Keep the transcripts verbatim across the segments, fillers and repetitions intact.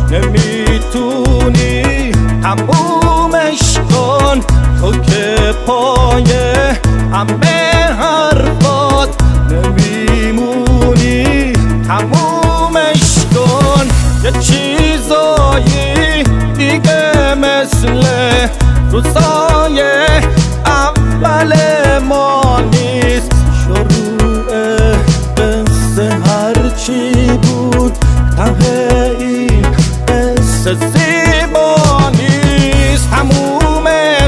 نمیتونی تمومش کن، تو که پای همه حرفات نمیمونی تمومش کن. یه چیزایی دیگه مثل روزای اول ما نیست. شروع قصه هرچی بود ته این قصه زیبا نیست. تموم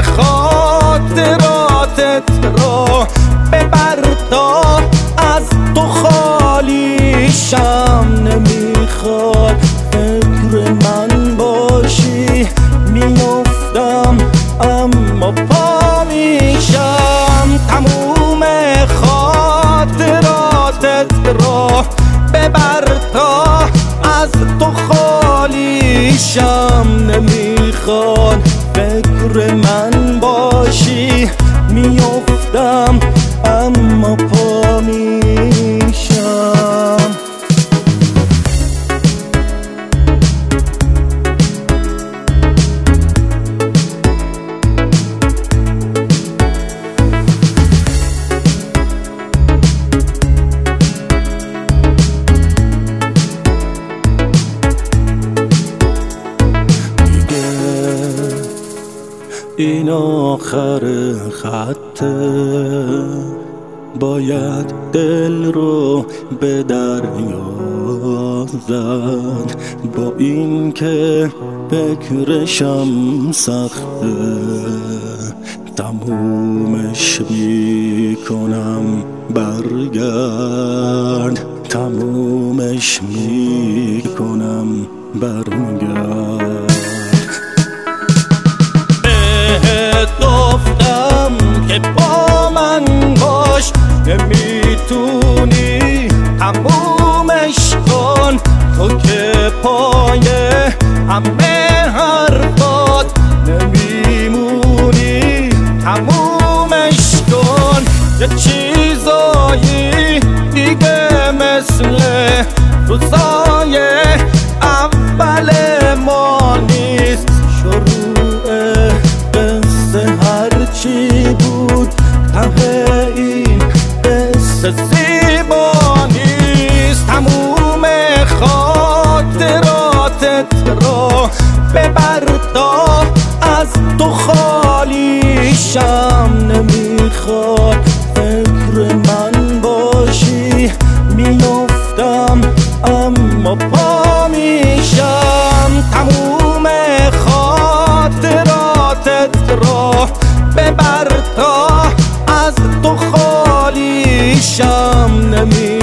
خاطراتت رو ببر تا از تو خالیشم. نمیخواد فکر من باشی، میافتم اما پا میشم. تموم خاطراتت رو ببر تا از تو خالیشم. نمیخواد فکر من باشی، میافتم اما پا میشم. این آخر خطه، باید دل رو به دریا زد. با این که فکرشم سخته، تمومش میکنم برگرد. تمومش میکنم برگرد. گفتم که با من باش، نمیتونی تمومش کن، تو که پای همه حرفات نمیمونی تمومش کن. یه چیزایی دیگه مثل روزای اول ما نیست. شروع هرچی بود ته این قصه زیبا نیست. تموم خاطراتت رو ببر تا از تو خالیشم. نمیخواد فکر من باشی، میافتم اما پا میشم. تموم خاطراتت رو ببر تا از تو خالیشم. نمی